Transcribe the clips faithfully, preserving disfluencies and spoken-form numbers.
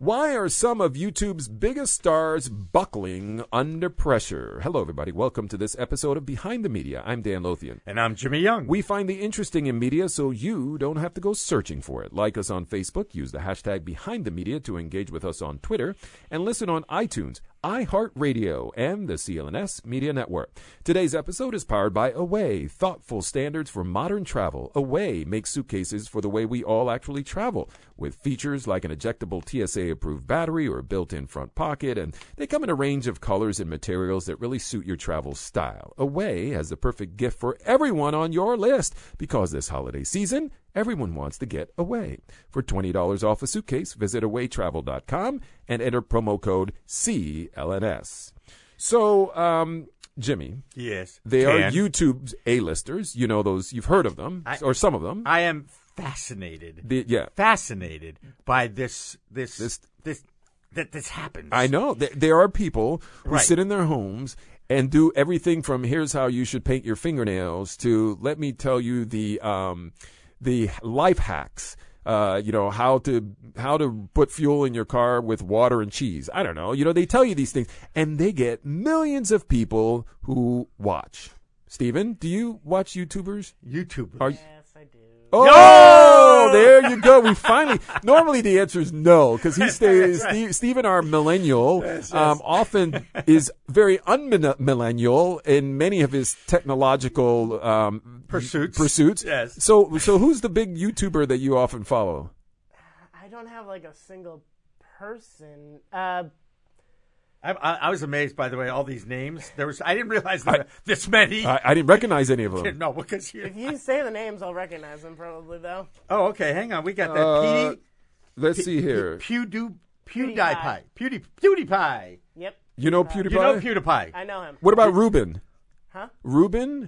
Why are some of YouTube's biggest stars buckling under pressure? Hello, everybody. Welcome to this episode of Behind the Media. I'm Dan Lothian. And I'm Jimmy Young. We find the interesting in media so you don't have to go searching for it. Like us on Facebook, use the hashtag Behind the Media to engage with us on Twitter, and listen on iTunes, iHeartRadio, and the C L N S Media Network. Today's episode is powered by Away, thoughtful standards for modern travel. Away makes suitcases for the way we all actually travel, with features like an ejectable T S A-approved battery or built-in front pocket, and they come in a range of colors and materials that really suit your travel style. Away has the perfect gift for everyone on your list, because this holiday season, everyone wants to get away. For twenty dollars off a suitcase, visit away travel dot com and enter promo code C L N S. So, um, Jimmy. Yes. They Can. are YouTube's A-listers. You know those. You've heard of them, I, or some of them. I am fascinated. The, yeah. Fascinated by this, this, This- this, that this happens. I know. There, there are people who Right. sit in their homes and do everything from here's how you should paint your fingernails to let me tell you the um, the life hacks. Uh, you know, how to how to put fuel in your car with water and cheese. I don't know. You know, they tell you these things, and they get millions of people who watch. Steven, do you watch YouTubers? YouTubers. Are, Yes, I do. Oh, there you go. We finally. Normally, the answer is no, because he stays. Right. Steve, Stephen, our millennial, Yes, yes. Um, often is very unmillennial in many of his technological um, Pursuits. Pursuits. Yes. So, so who's the big YouTuber that you often follow? I don't have like a single person. Uh, I, I, I was amazed, by the way, all these names. There was. I didn't realize there were this many. I, I didn't recognize any of them. no, because you. if you say the names, I'll recognize them probably though. Oh, okay. Hang on. We got that. Uh, Petey. Let's see here. Pewdoo. PewDiePie. PewDiePie. Pewdie. PewDiePie. Yep, You know PewDiePie? You know PewDiePie. I know him. What about Ruben? Huh? Ruben?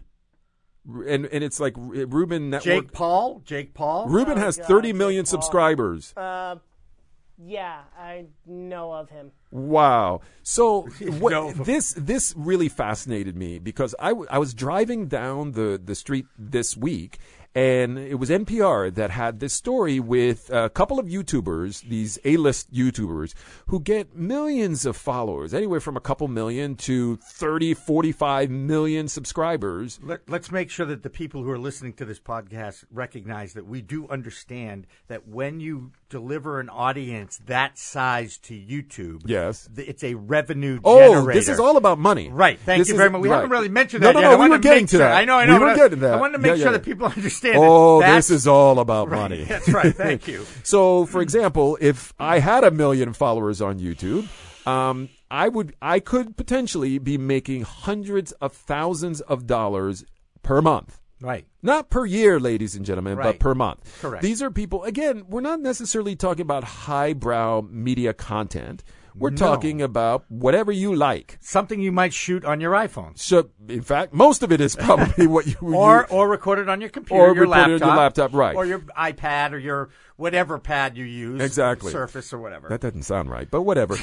And and it's like Ruben Network. Jake Paul. Jake Paul. Ruben Oh, has God, thirty Jake million Paul. subscribers. Uh, yeah, I know of him. Wow. So what, No. this this really fascinated me because I, w- I was driving down the, the street this week, and it was N P R that had this story with a couple of YouTubers, these A-list YouTubers, who get millions of followers, anywhere from a couple million to thirty, forty-five million subscribers. Let, let's make sure that the people who are listening to this podcast recognize that we do understand that when you deliver an audience that size to YouTube, Yes. th- it's a revenue Oh, generator. this is all about money. Right. Thank This you is- very much. We right. haven't really mentioned No, that no, yet. no, I we wanted were to getting make to sure, that. I know, I know. We were but I- getting to that. I wanted to Yeah, make sure yeah. that people understand. Oh, that this is all about money. That's right. Thank you. So, for example, if I had a million followers on YouTube, um, I would, I could potentially be making hundreds of thousands of dollars per month. Right. Not per year, ladies and gentlemen, but Right. per month. Correct. These are people, again, we're not necessarily talking about highbrow media content. We're No. talking about whatever you like. Something you might shoot on your iPhone. So, in fact, most of it is probably what you Or you, or record it on your computer, Or your record it on laptop, your laptop, right. Or your iPad, or your whatever pad you use, Exactly. Surface or whatever. That doesn't sound right, but whatever.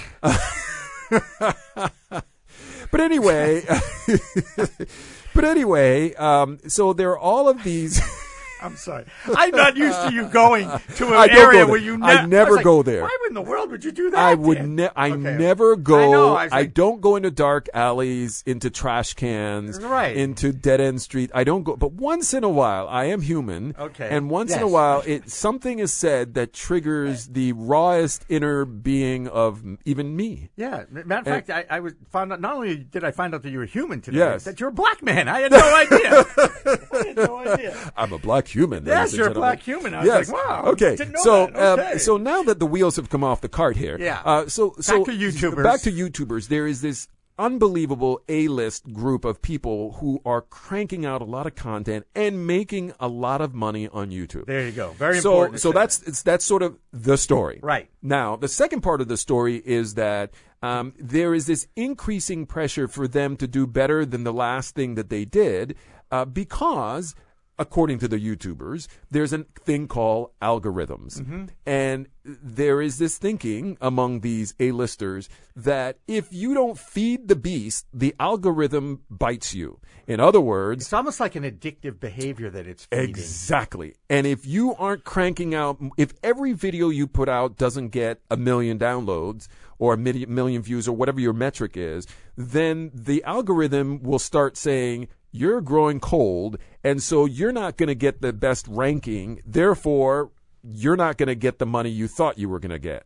But anyway, but anyway, um, so there are all of these. I'm sorry. I'm not used to you going to an I don't area go where there. you. Ne- I never was like, go there. Why in the world would you do that? I would. Dan? Ne- I Okay. never go. I know, I was I like- don't go into dark alleys, into trash cans, Right. into dead end street. I don't go. But once in a while, I am human. Okay. And once in a Yes. while, it something is said that triggers the rawest inner being of even me. Yeah. Matter of fact, I, I was found out. Not only did I find out that you were human today, Yes. that you're a black man. I had no idea. I had no idea. I'm a black human. Yes, ladies and you're a gentlemen. black human. I was Yes. like, wow. Okay. Didn't know So, that. um, Okay. so now that the wheels have come off the cart here, Yeah. Uh, so, so to YouTubers. Back to YouTubers. There is this unbelievable A-list group of people who are cranking out a lot of content and making a lot of money on YouTube. There you go. Very so, important. to So say that's it's, that's sort of the story. Right. Now, the second part of the story is that um, there is this increasing pressure for them to do better than the last thing that they did uh, because according to the YouTubers, there's a thing called algorithms. Mm-hmm. And there is this thinking among these A-listers that if you don't feed the beast, the algorithm bites you. In other words, it's almost like an addictive behavior that it's feeding. Exactly. And if you aren't cranking out, if every video you put out doesn't get a million downloads or a million views or whatever your metric is, then the algorithm will start saying, you're growing cold, and so you're not going to get the best ranking. Therefore, you're not going to get the money you thought you were going to get.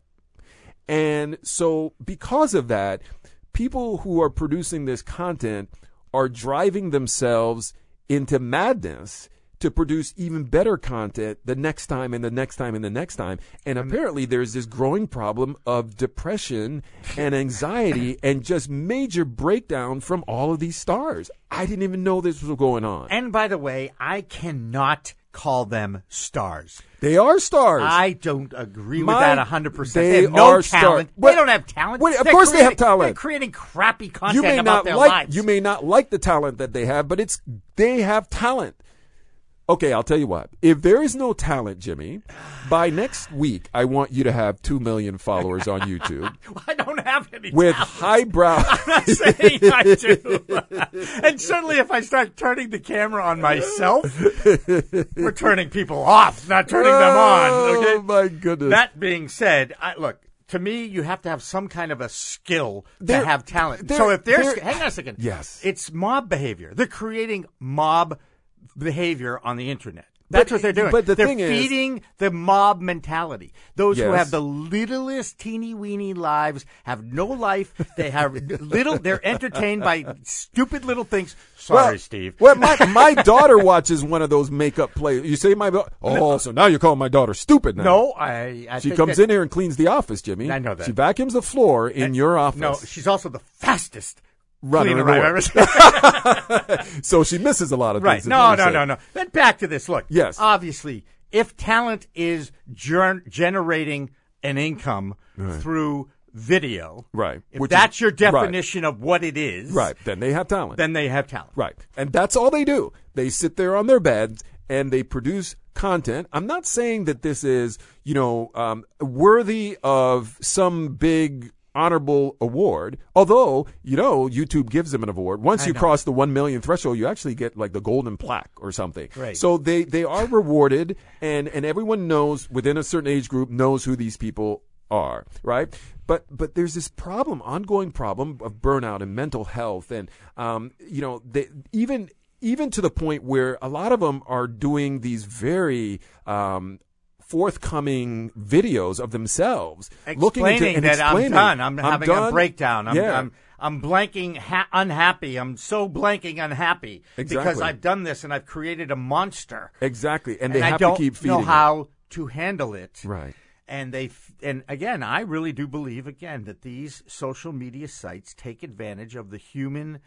And so because of that, people who are producing this content are driving themselves into madness to produce even better content the next time and the next time and the next time. And apparently there's this growing problem of depression and anxiety and just major breakdown from all of these stars. I didn't even know this was going on. And by the way, I cannot call them stars. They are stars. I don't agree with My, that one hundred percent. They, they have no are talent. Star- they don't have talent. Wait, of they're course they have creating, talent. They're creating crappy content you may about not their like, lives. You may not like the talent that they have, but it's they have talent. Okay, I'll tell you what. If there is no talent, Jimmy, by next week, I want you to have two million followers on YouTube. I don't have any with talent. highbrow. I'm not saying I do. And certainly if I start turning the camera on myself, we're turning people off, not turning them on. Okay? Oh, my goodness. That being said, I, look, to me, you have to have some kind of a skill They're- to have talent. they're- So if there's, they're- hang on a second. Yes. It's mob behavior. They're creating mob behavior on the internet. That's But- what they're doing. but the they're thing is- feeding the mob mentality. Those who Yes. have the littlest teeny weeny lives have no life. They have little. They're entertained by stupid little things. Sorry, well, Steve. Well, my, my daughter watches one of those makeup plays. You say my daughter? Oh, so now you're calling my daughter stupid now. No, I. I She think comes that, in here and cleans the office, Jimmy. I know that. She vacuums the floor in your office. No, she's also the fastest Runner cleaner in the I've world. ever seen. So she misses a lot of Right. things. is No, what no, you're no, saying. no. Then back to this. Look. Yes. Obviously, if talent is ger- generating an income Right. through video, Right. if Which that's is- your right. definition of what it is, Right. Then they have talent. then they have talent. Right. And that's all they do. They sit there on their beds and they produce content. I'm not saying that this is, you know, um, worthy of some big honorable award, although, you know, YouTube gives them an award. Once I you know. cross the one million threshold, you actually get like the golden plaque or something. Right. So they, they are rewarded, and, and everyone knows within a certain age group knows who these people are, right? But but there's this problem, ongoing problem of burnout and mental health, and um, you know, they, even even to the point where a lot of them are doing these very um, forthcoming videos of themselves, looking into Explaining and that explaining, I'm done. I'm, having done. a breakdown. I'm, yeah. I'm, I'm blanking ha- unhappy. I'm so blanking unhappy because Exactly. I've done this and I've created a monster. exactly, and they and have I don't to keep feeding know it. how to handle it. Right. And they f- and again, I really do believe again that these social media sites take advantage of the human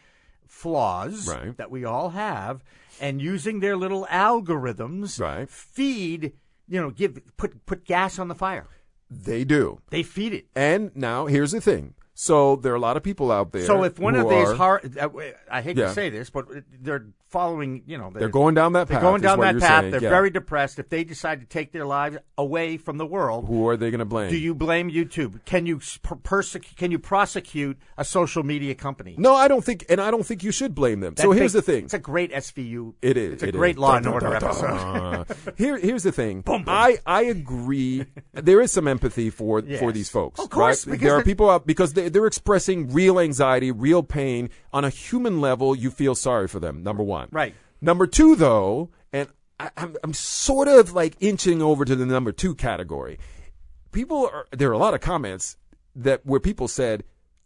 flaws Right. that we all have, and using their little algorithms, Right. feed you know give put put gas on the fire. They do. They feed it. And now here's the thing. So there are a lot of people out there. So if one who of these are- hard, uh, I hate Yeah. to say this, but they're following, you know, they're going down that they're path. going is down what that you're path. saying. They're Yeah. very depressed. If they decide to take their lives away from the world, Who are they going to blame? do you blame YouTube? Can you per- persec- Can you prosecute a social media company? No, I don't think, and I don't think you should blame them. So That here's big- the thing. It's a great S V U. It is. It's a it great is. Law Dun, and dun, Order dun, episode. dun. Here, here's the thing. Boom, boom. I I agree. There is some empathy for Yes. for these folks. Of course, right? because There are the- people out because they, they're expressing real anxiety, real pain on a human level. You feel sorry for them. Number one. Right. Number two, though, and I, I'm I'm sort of like inching over to the number two category. People are there are a lot of comments that where people said,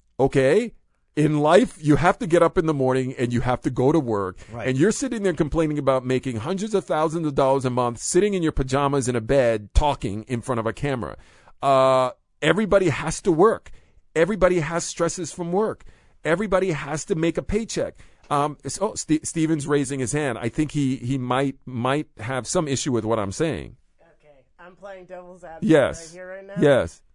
okay, in life, you have to get up in the morning and you have to go to work. Right. And you're sitting there complaining about making hundreds of thousands of dollars a month, sitting in your pajamas in a bed, talking in front of a camera. Uh, everybody has to work. Everybody has stresses from work. Everybody has to make a paycheck. Um, so St- Steven's raising his hand. I think he, he might might have some issue with what I'm saying. Okay, I'm playing devil's advocate Yes. right here right now. Yes.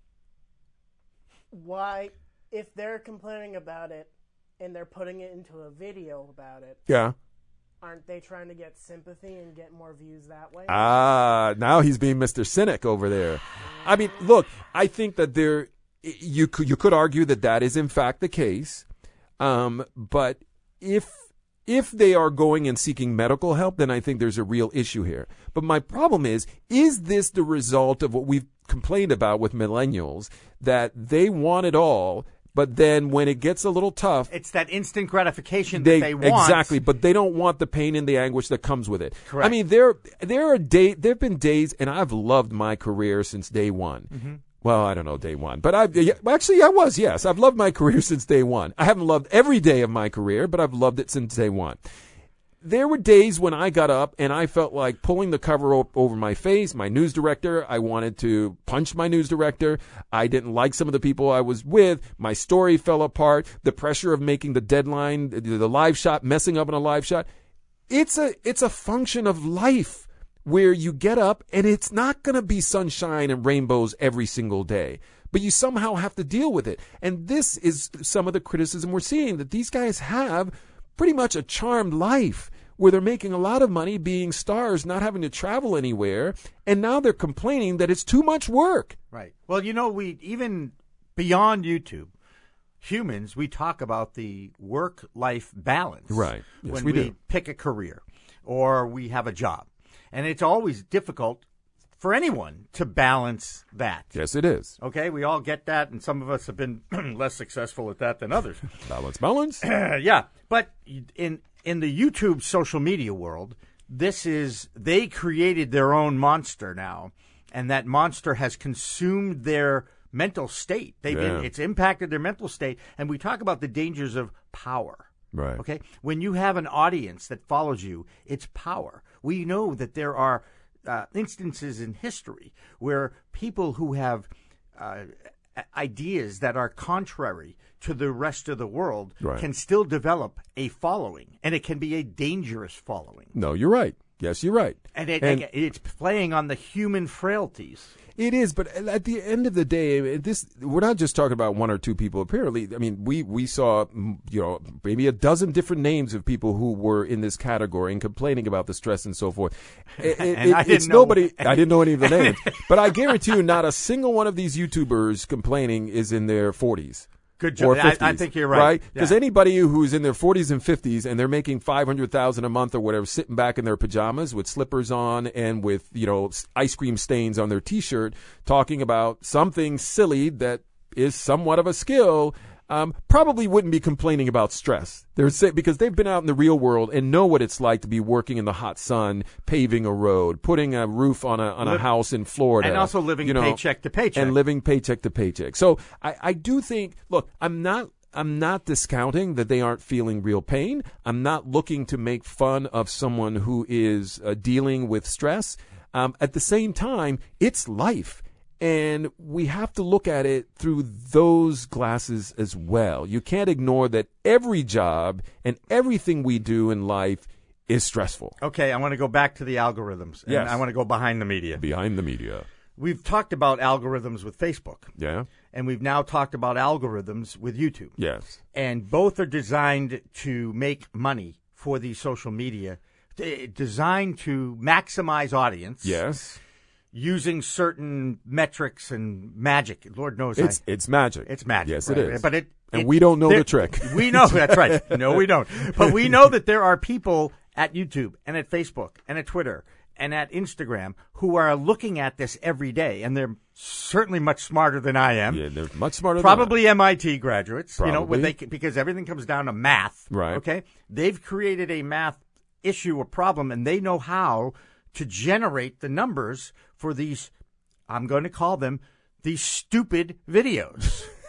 Why, if they're complaining about it and they're putting it into a video about it, Yeah. aren't they trying to get sympathy and get more views that way? Ah, now he's being Mister Cynic over there. I mean, look, I think that there, you could, you could argue that that is in fact the case. Um, but if, if they are going and seeking medical help, then I think there's a real issue here. But my problem is, is this the result of what we've complained about with millennials, that they want it all, but then when it gets a little tough, it's that instant gratification they, that they want. Exactly, but they don't want the pain and the anguish that comes with it. Correct. I mean, there there are day there've been days, and I've loved my career since day one. Mm-hmm. Well, I don't know day one, but I yeah, actually I was yes, I've loved my career since day one. I haven't loved every day of my career, but I've loved it since day one. There were days when I got up and I felt like pulling the cover o- over my face, my news director. I wanted to punch my news director. I didn't like some of the people I was with. My story fell apart. The pressure of making the deadline, the, the live shot, messing up on a live shot. It's a, it's a function of life where you get up and it's not going to be sunshine and rainbows every single day, but you somehow have to deal with it. And this is some of the criticism we're seeing, that these guys have pretty much a charmed life where they're making a lot of money being stars, not having to travel anywhere, and now they're complaining that it's too much work. Right. Well, you know, we even beyond YouTube, humans, we talk about the work-life balance. Right. Yes, when we we do. pick a career or we have a job. And it's always difficult for anyone to balance that. Yes, it is. Okay, we all get that, and some of us have been less successful at that than others. Balance, balance. Yeah, but in in the YouTube social media world, this is, they created their own monster now, and that monster has consumed their mental state. They've Yeah. been, it's impacted their mental state, and we talk about the dangers of power. Right. Okay, when you have an audience that follows you, it's power. We know that there are uh, instances in history where people who have uh, ideas that are contrary to the rest of the world Right. can still develop a following, and it can be a dangerous following. No, you're right. Yes, you're right. And, it, And- it's playing on the human frailties. It is, but at the end of the day, this we're not just talking about one or two people. Apparently, I mean, we, we saw, you know, maybe a dozen different names of people who were in this category and complaining about the stress and so forth. It, it, And I didn't it's know- nobody. I didn't know any of the names, but I guarantee you, not a single one of these YouTubers complaining is in their forties. Good Or job. I, fifties, I think you're right. Because Yeah. anybody who's in their forties and fifties and they're making five hundred thousand dollars a month or whatever, sitting back in their pajamas with slippers on and with, you know, ice cream stains on their T-shirt, talking about something silly that is somewhat of a skill, um, probably wouldn't be complaining about stress. They're say, because they've been out in the real world and know what it's like to be working in the hot sun, paving a road, putting a roof on a on a Liv- house in Florida, and also living you know, paycheck to paycheck. and living paycheck to paycheck. So I, I do think, look, I'm not I'm not discounting that they aren't feeling real pain. I'm not looking to make fun of someone who is uh, dealing with stress. Um, at the same time, it's life. And we have to look at it through those glasses as well. You can't ignore that every job and everything we do in life is stressful. Okay, I want to go back to the algorithms. And Yes. I want to go behind the media. Behind the media. We've talked about algorithms with Facebook, Yeah? and we've now talked about algorithms with YouTube. Yes. And both are designed to make money for the social media, d- designed to maximize audience. Yes. Using certain metrics and magic. Lord knows It's I, it's magic. it's magic. Yes, right? it is. But it, And it- we don't know there- the trick. We know that's right. No, we don't. But we know that there are people at YouTube and at Facebook and at Twitter and at Instagram who are looking at this every day, and they're certainly much smarter than I am. Yeah, they're much smarter Probably M I T graduates, you know, Probably. when they, because everything comes down to math. Right. Okay. They've created a math issue or problem, and they know how to generate the numbers for these, I'm going to call them, these stupid videos. than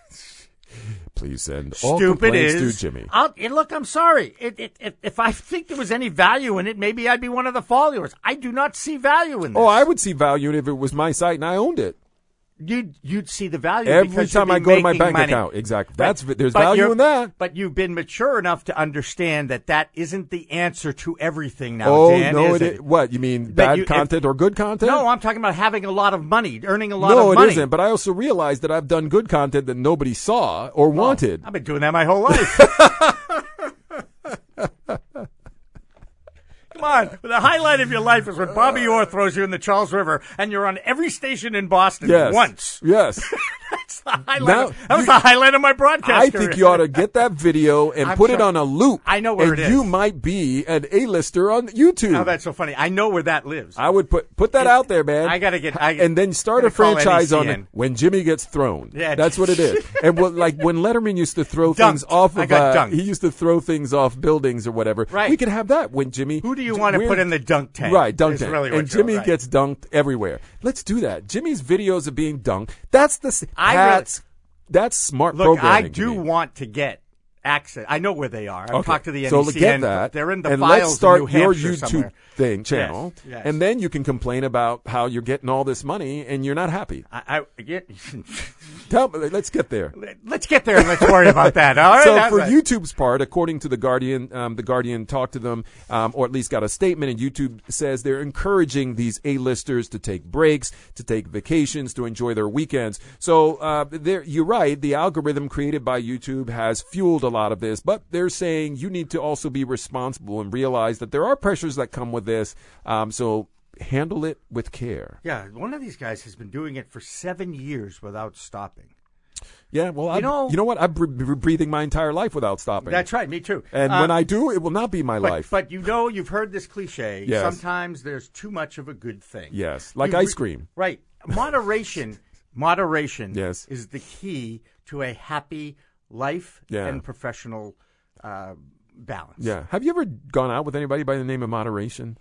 Please send all Stupid complaints is. to Jimmy. I'll, and look, I'm sorry. It, it, it, if I think there was any value in it, maybe I'd be one of the followers. I do not see value in this. Oh, I would see value in it if it was my site and I owned it. You'd, you'd see the value Every because time you'd I be go to my making bank money. account. Exactly. But- That's there's but value you're- in that. But you've been mature enough to understand that that isn't the answer to everything now, Oh, Dan, no, is it is. What, you mean But bad you- if- content or good content? No, I'm talking about having a lot of money, earning a lot no, of it money. isn't. But I also realized that I've done good content that nobody saw or wanted. I've been doing that my whole life. Come on. The highlight of your life is when Bobby Orr throws you in the Charles River and you're on every station in Boston Yes. once. Yes. That's the highlight. Now, of, that was you- the highlight of my broadcast I career. think you ought to get that video and I'm put it sure- on a loop. I know where and it is. you might be an A-lister on YouTube. Oh, that's so funny. I know where that lives. I would put put that It- out there, man. I gotta get- I- and then start a gotta call franchise on N E C N. it when Jimmy gets thrown. Yeah. That's what it is. And what, like when Letterman used to throw Dunked. things off I of, got uh, dunked. he used to throw things off buildings or whatever. Right. We could have that when Jimmy. Who do you want to we're- put in the dunk tank? Right, dunk is tank. really what and you're- Jimmy right. gets dunked everywhere. Let's do that. Jimmy's videos of being dunked. That's the. s- I really- that's that's smart Look, I programming. to do me. want to get access. I know where they are. I've Okay. talked to the so N E C N. get that. They're in the and files let's start in New your Hampshire YouTube somewhere. thing channel, Yes, yes. and then you can complain about how you're getting all this money and you're not happy. I, I get. Tell me, let's get there. Let's get there and let's worry about that. All right. So That's for right. YouTube's part, according to the Guardian, um, the Guardian talked to them, um, or at least got a statement, and YouTube says they're encouraging these A-listers to take breaks, to take vacations, to enjoy their weekends. So uh, there, you're right. The algorithm created by YouTube has fueled a lot of this, but they're saying you need to also be responsible and realize that there are pressures that come with this. Um, so handle it with care. Yeah, one of these guys has been doing it for seven years without stopping. Yeah, well, I, You know- you know what? I've been breathing my entire life without stopping. That's right. Me too. And Uh, when I do, it will not be my but, life. But you know, you've heard this cliche. Yes. Sometimes there's too much of a good thing. Yes, like You ice re- cream. Right. Moderation. Moderation. Yes. Is the key to a happy life Yeah. and professional uh, balance. Yeah. Have you ever gone out with anybody by the name of Moderation?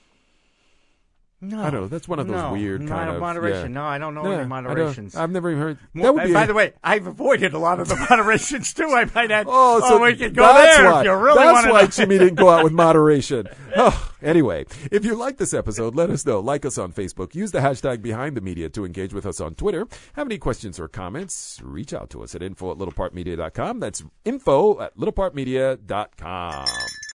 No, I don't know. That's one of those no, weird not kind a of moderation. yeah. No, I don't know Yeah, any I don't- moderations. I've never even heard. Well, That would and be. by a- the way, I've avoided a lot of the moderations too. I might add. Oh, so we could go that's there why. if you really that's want to why know. Jimmy didn't go out with moderation. Oh, anyway, if you like this episode, let us know. Like us on Facebook. Use the hashtag Behind the Media to engage with us on Twitter. Have any questions or comments? Reach out to us at info at littlepart media dot com. That's info at littlepart media dot com.